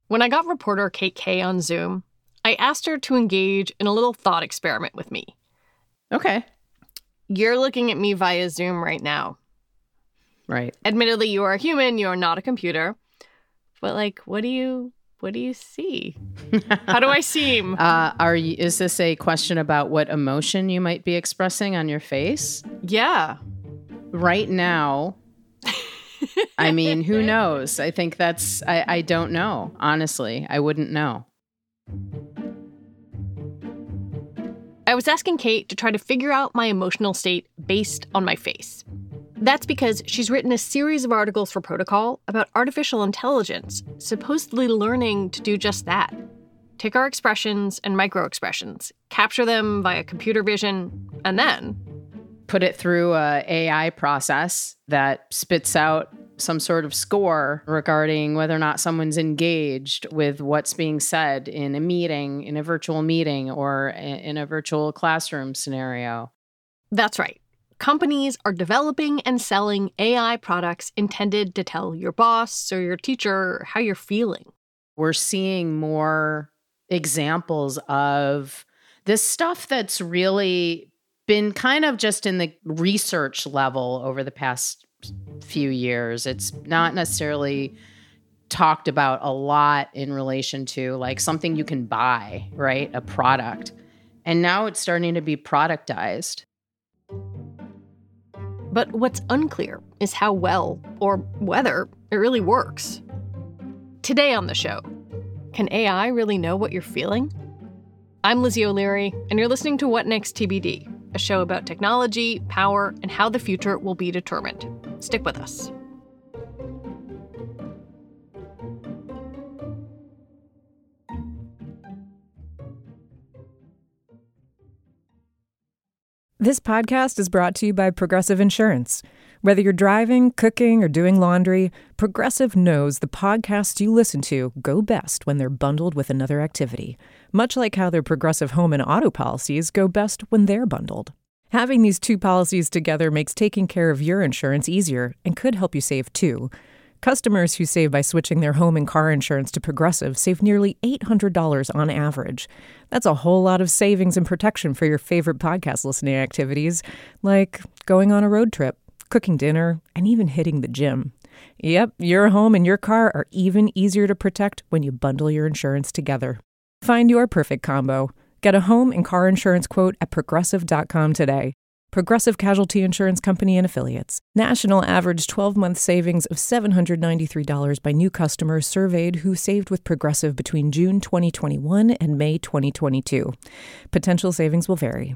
When I got reporter Kate Kay on Zoom, I asked her to engage in a little thought experiment with me. Okay. You're looking at me via Zoom right now. Right. Admittedly, you are a human, you are not a computer. But what do you see? How do I seem? Is this a question about what emotion you might be expressing on your face? Yeah. Right now, I mean, who knows? I think I don't know. Honestly, I wouldn't know. I was asking Kate to try to figure out my emotional state based on my face. That's because she's written a series of articles for Protocol about artificial intelligence, supposedly learning to do just that. Take our expressions and microexpressions, capture them via computer vision, and then put it through a AI process that spits out some sort of score regarding whether or not someone's engaged with what's being said in a meeting, in a virtual meeting, or in a virtual classroom scenario. That's right. Companies are developing and selling AI products intended to tell your boss or your teacher how you're feeling. We're seeing more examples of this stuff that's really been kind of just in the research level over the past few years. It's not necessarily talked about a lot in relation to something you can buy, right? A product. And now it's starting to be productized. But what's unclear is how well, or whether, it really works. Today on the show, can AI really know what you're feeling? I'm Lizzie O'Leary, and you're listening to What Next TBD, a show about technology, power, and how the future will be determined. Stick with us. This podcast is brought to you by Progressive Insurance. Whether you're driving, cooking, or doing laundry, Progressive knows the podcasts you listen to go best when they're bundled with another activity, much like how their Progressive home and auto policies go best when they're bundled. Having these two policies together makes taking care of your insurance easier and could help you save too. Customers who save by switching their home and car insurance to Progressive save nearly $800 on average. That's a whole lot of savings and protection for your favorite podcast listening activities, like going on a road trip, cooking dinner, and even hitting the gym. Yep, your home and your car are even easier to protect when you bundle your insurance together. Find your perfect combo. Get a home and car insurance quote at Progressive.com today. Progressive Casualty Insurance Company and Affiliates. National average 12-month savings of $793 by new customers surveyed who saved with Progressive between June 2021 and May 2022. Potential savings will vary.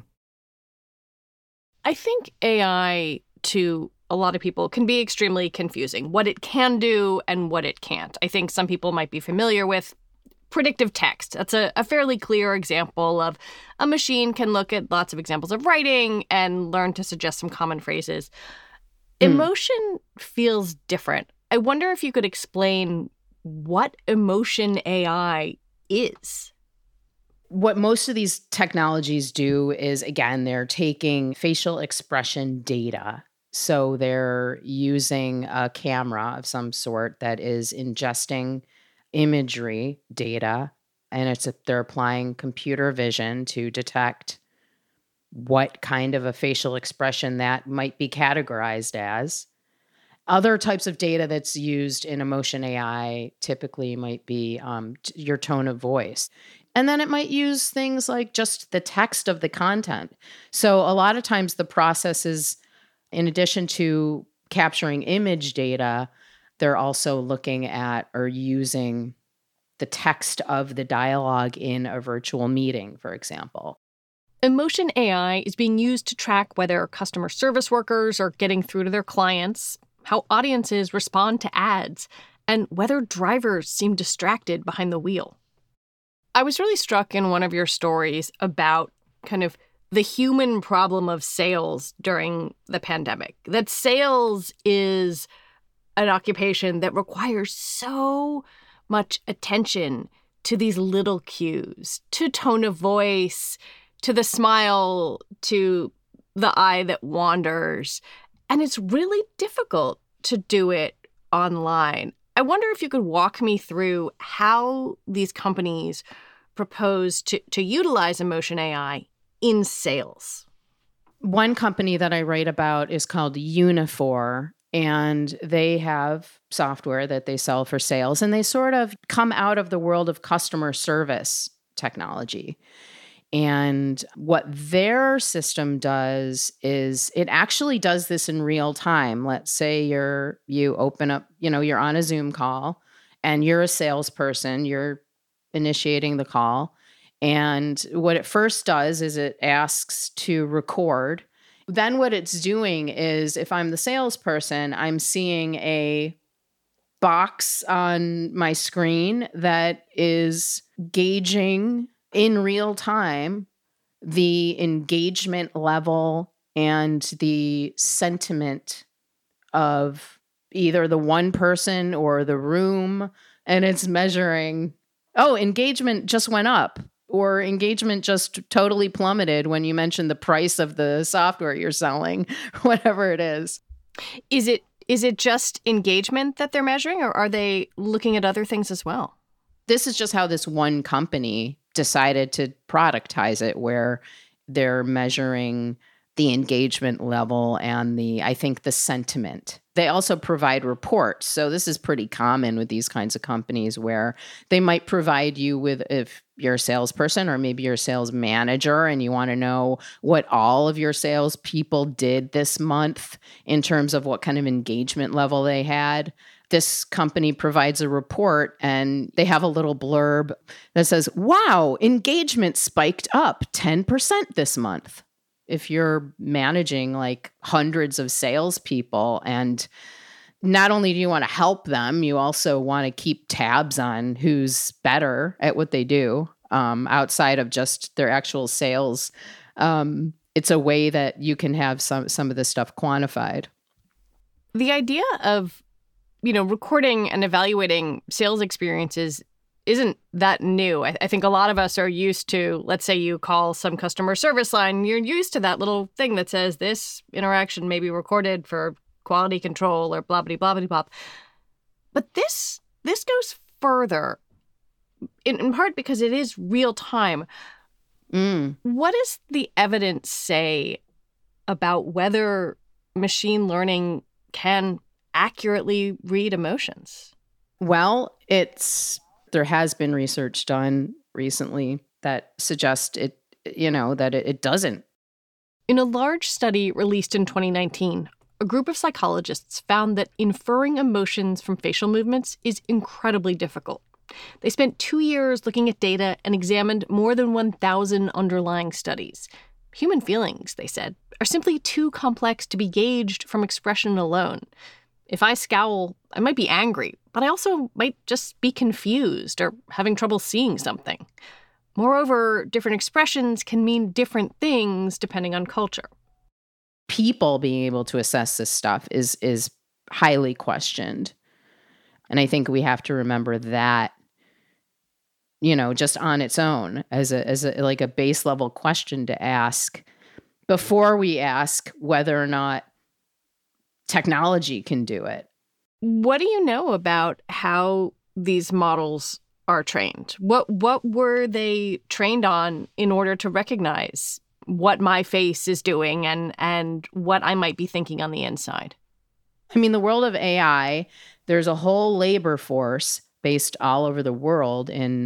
I think AI, to a lot of people, can be extremely confusing. What it can do and what it can't. I think some people might be familiar with predictive text. That's a fairly clear example of a machine can look at lots of examples of writing and learn to suggest some common phrases. Emotion feels different. I wonder if you could explain what emotion AI is. What most of these technologies do is, again, they're taking facial expression data. So they're using a camera of some sort that is ingesting imagery data, and they're applying computer vision to detect what kind of a facial expression that might be categorized as. Other types of data that's used in emotion AI typically might be your tone of voice. And then it might use things like just the text of the content. So a lot of times the process is, in addition to capturing image data, they're also looking at or using the text of the dialogue in a virtual meeting, for example. Emotion AI is being used to track whether customer service workers are getting through to their clients, how audiences respond to ads, and whether drivers seem distracted behind the wheel. I was really struck in one of your stories about kind of the human problem of sales during the pandemic, that sales is an occupation that requires so much attention to these little cues, to tone of voice, to the smile, to the eye that wanders. And it's really difficult to do it online. I I wonder if you could walk me through how these companies propose to utilize emotion AI in sales. One company that I write about is called Uniphore, and they have software that they sell for sales, and they sort of come out of the world of customer service technology. And what their system does is it actually does this in real time. Let's say you open up, you're on a Zoom call and you're a salesperson, you're initiating the call. And what it first does is it asks to record. Then what it's doing is, if I'm the salesperson, I'm seeing a box on my screen that is gauging in real time the engagement level and the sentiment of either the one person or the room. And it's measuring, engagement just went up, or engagement just totally plummeted when you mentioned the price of the software you're selling, whatever it is. Is it just engagement that they're measuring, or are they looking at other things as well? This is just how this one company decided to productize it, where they're measuring the engagement level and I think the sentiment. They also provide reports. So this is pretty common with these kinds of companies, where they might provide you with, if you're a salesperson or maybe you're a sales manager and you want to know what all of your salespeople did this month in terms of what kind of engagement level they had. This company provides a report and they have a little blurb that says, wow, engagement spiked up 10% this month. If you're managing like hundreds of salespeople, and not only do you want to help them, you also want to keep tabs on who's better at what they do outside of just their actual sales. It's a way that you can have some of this stuff quantified. The idea of recording and evaluating sales experiences isn't that new. I think a lot of us are used to, let's say you call some customer service line, you're used to that little thing that says this interaction may be recorded for quality control or blah, blah, blah, blah, blah. But this goes further, in part because it is real time. What does the evidence say about whether machine learning can accurately read emotions? Well, there has been research done recently that suggests that it doesn't. In a large study released in 2019, a group of psychologists found that inferring emotions from facial movements is incredibly difficult. They spent 2 years looking at data and examined more than 1,000 underlying studies. Human feelings, they said, are simply too complex to be gauged from expression alone. If I scowl, I might be angry, but I also might just be confused or having trouble seeing something. Moreover, different expressions can mean different things depending on culture. People being able to assess this stuff is highly questioned. And I think we have to remember that, just on its own as a base level question to ask before we ask whether or not technology can do it. What do you know about how these models are trained? What were they trained on in order to recognize what my face is doing and what I might be thinking on the inside? I mean, the world of AI, there's a whole labor force based all over the world in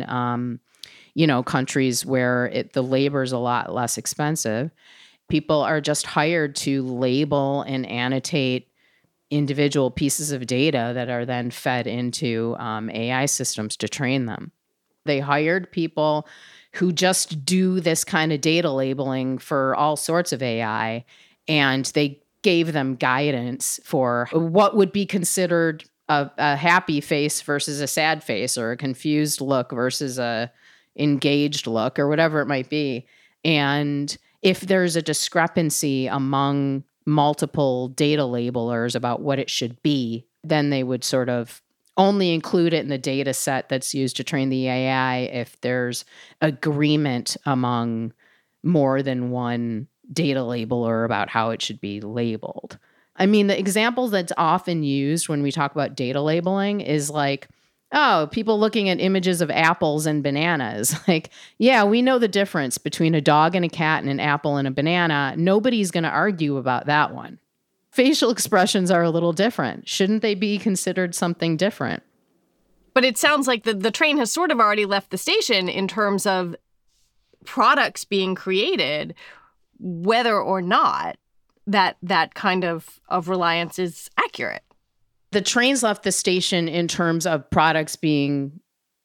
countries where the labor is a lot less expensive. People are just hired to label and annotate individual pieces of data that are then fed into AI systems to train them. They hired people who just do this kind of data labeling for all sorts of AI, and they gave them guidance for what would be considered a happy face versus a sad face, or a confused look versus a engaged look, or whatever it might be. And if there's a discrepancy among multiple data labelers about what it should be, then they would sort of only include it in the data set that's used to train the AI if there's agreement among more than one data labeler about how it should be labeled. I mean, the example that's often used when we talk about data labeling is like, oh, people looking at images of apples and bananas. Like, yeah, we know the difference between a dog and a cat and an apple and a banana. Nobody's going to argue about that one. Facial expressions are a little different. Shouldn't they be considered something different? But it sounds like the train has sort of already left the station in terms of products being created, whether or not that kind of reliance is accurate. The train's left the station in terms of products being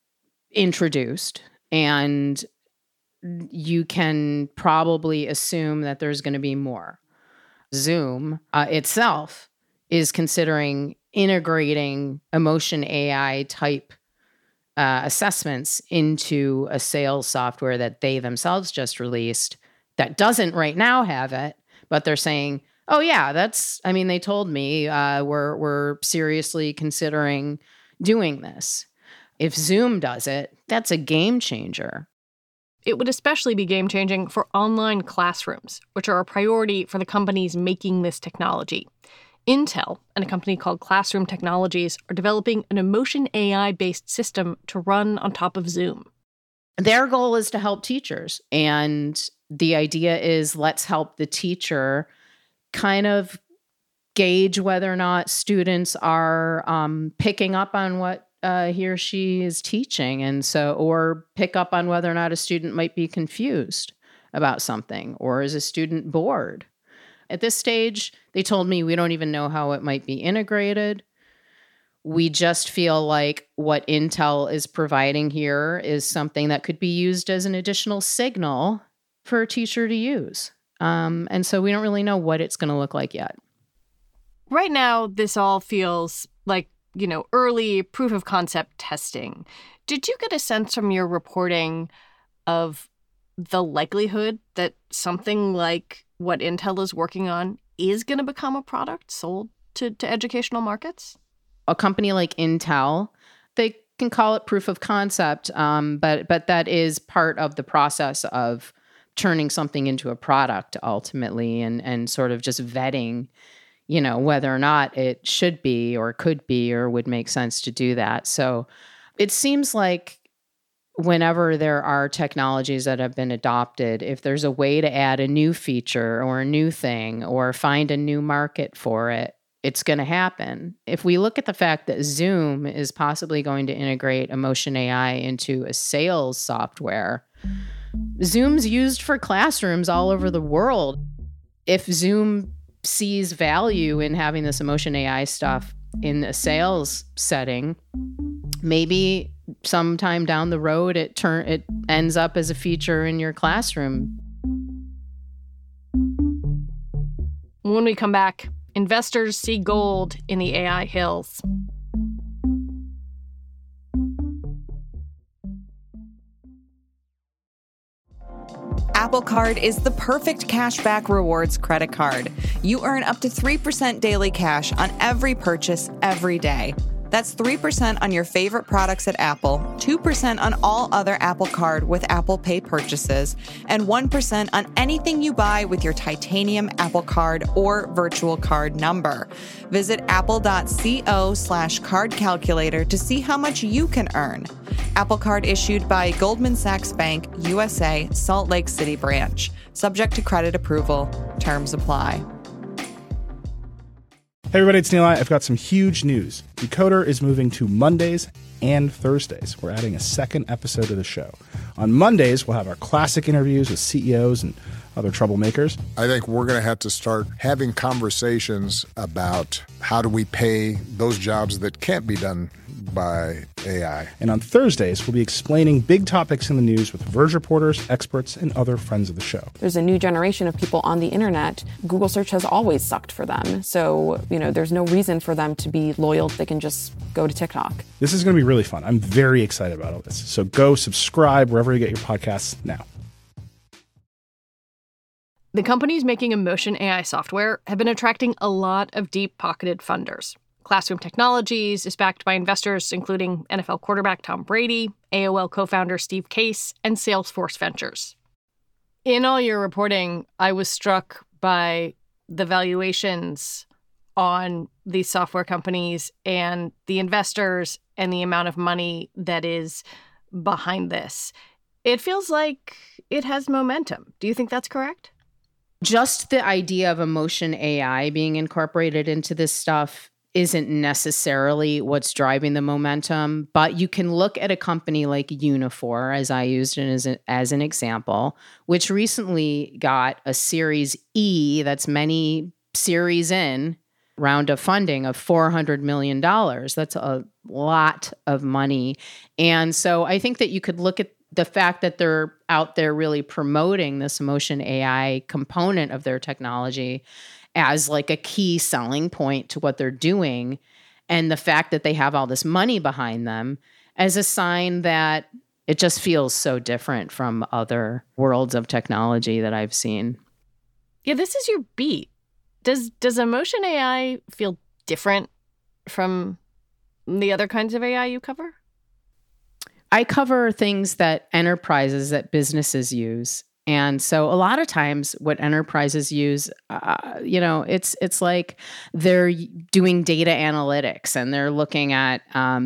introduced, and you can probably assume that there's going to be more. Zoom itself is considering integrating emotion AI type assessments into a sales software that they themselves just released that doesn't right now have it, but they're saying, oh yeah, they told me we're seriously considering doing this. If Zoom does it, that's a game changer. It would especially be game-changing for online classrooms, which are a priority for the companies making this technology. Intel and a company called Classroom Technologies are developing an emotion AI-based system to run on top of Zoom. Their goal is to help teachers. And the idea is, let's help the teacher kind of gauge whether or not students are picking up on what he or she is teaching, or pick up on whether or not a student might be confused about something, or is a student bored. At this stage, they told me we don't even know how it might be integrated. We just feel like what Intel is providing here is something that could be used as an additional signal for a teacher to use. And so we don't really know what it's going to look like yet. Right now, this all feels like, early proof of concept testing. Did you get a sense from your reporting of the likelihood that something like what Intel is working on is going to become a product sold to educational markets? A company like Intel, they can call it proof of concept, but that is part of the process of turning something into a product ultimately, and sort of just vetting, whether or not it should be or could be or would make sense to do that. So it seems like whenever there are technologies that have been adopted, if there's a way to add a new feature or a new thing or find a new market for it, it's going to happen. If we look at the fact that Zoom is possibly going to integrate emotion AI into a sales software, Zoom's used for classrooms all over the world. If Zoom sees value in having this emotion AI stuff in a sales setting, maybe sometime down the road it ends up as a feature in your classroom. When we come back, investors see gold in the AI hills. Apple Card is the perfect cashback rewards credit card. You earn up to 3% daily cash on every purchase every day. That's 3% on your favorite products at Apple, 2% on all other Apple Card with Apple Pay purchases, and 1% on anything you buy with your titanium Apple Card or virtual card number. Visit apple.co/card calculator to see how much you can earn. Apple Card issued by Goldman Sachs Bank, USA, Salt Lake City branch. Subject to credit approval. Terms apply. Hey everybody, it's Neil. I've got some huge news. Decoder is moving to Mondays and Thursdays. We're adding a second episode of the show. On Mondays, we'll have our classic interviews with CEOs and other troublemakers. I think we're going to have to start having conversations about how do we pay those jobs that can't be done by AI. And on Thursdays, we'll be explaining big topics in the news with Verge reporters, experts, and other friends of the show. There's a new generation of people on the internet. Google search has always sucked for them. So, there's no reason for them to be loyal. They can just go to TikTok. This is going to be really fun. I'm very excited about all this. So go subscribe wherever you get your podcasts now. The companies making emotion AI software have been attracting a lot of deep-pocketed funders. Classroom Technologies is backed by investors including NFL quarterback Tom Brady, AOL co-founder Steve Case, and Salesforce Ventures. In all your reporting, I was struck by the valuations on these software companies and the investors and the amount of money that is behind this. It feels like it has momentum. Do you think that's correct? Just the idea of emotion AI being incorporated into this stuff isn't necessarily what's driving the momentum, but you can look at a company like Uniphore, as I used it as an example, which recently got a Series E, that's many series in, round of funding of $400 million. That's a lot of money. And so I think that you could look at the fact that they're out there really promoting this emotion AI component of their technology as like a key selling point to what they're doing, and the fact that they have all this money behind them as a sign that it just feels so different from other worlds of technology that I've seen. Yeah, this is your beat. Does emotion AI feel different from the other kinds of AI you cover? I cover things that enterprises, that businesses use. And so a lot of times what enterprises use, it's like they're doing data analytics and they're looking at,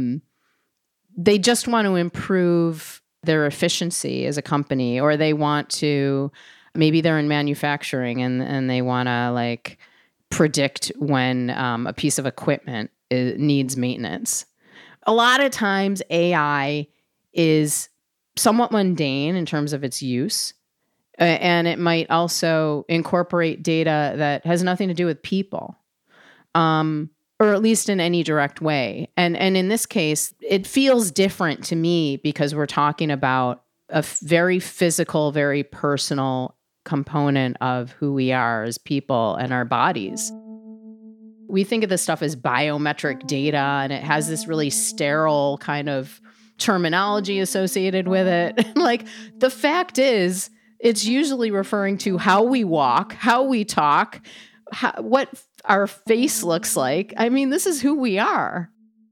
they just want to improve their efficiency as a company, or they want to, maybe they're in manufacturing and they want to like predict when a piece of equipment needs maintenance. A lot of times AI is somewhat mundane in terms of its use. And it might also incorporate data that has nothing to do with people, or at least in any direct way. And in this case, it feels different to me because we're talking about a very physical, very personal component of who we are as people and our bodies. We think of this stuff as biometric data, and it has this really sterile kind of terminology associated with it. Like, the fact is, it's usually referring to how we walk, how we talk, what our face looks like. I mean, this is who we are.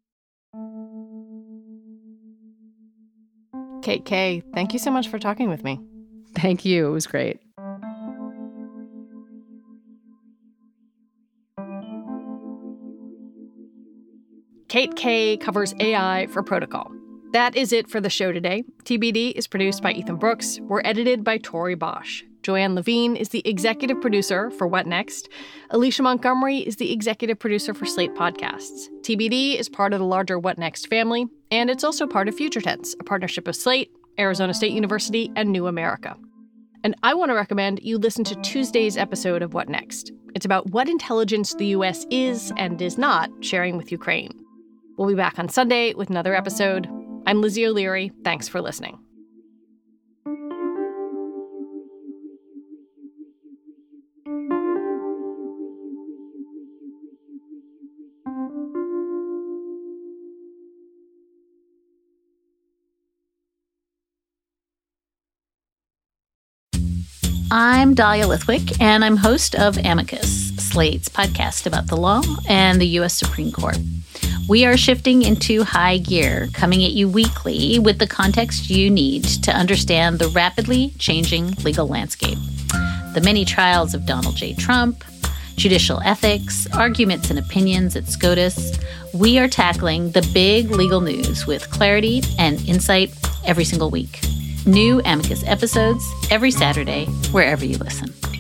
Kate Kaye, thank you so much for talking with me. Thank you. It was great. Kate Kaye covers AI for Protocol. That is it for the show today. TBD is produced by Ethan Brooks. We're edited by Tori Bosch. Joanne Levine is the executive producer for What Next. Alicia Montgomery is the executive producer for Slate Podcasts. TBD is part of the larger What Next family, and it's also part of Future Tense, a partnership of Slate, Arizona State University, and New America. And I want to recommend you listen to Tuesday's episode of What Next. It's about what intelligence the U.S. is and is not sharing with Ukraine. We'll be back on Sunday with another episode. I'm Lizzie O'Leary. Thanks for listening. I'm Dahlia Lithwick, and I'm host of Amicus, Slate's podcast about the law and the U.S. Supreme Court. We are shifting into high gear, coming at you weekly with the context you need to understand the rapidly changing legal landscape. The many trials of Donald J. Trump, judicial ethics, arguments and opinions at SCOTUS. We are tackling the big legal news with clarity and insight every single week. New Amicus episodes every Saturday, wherever you listen.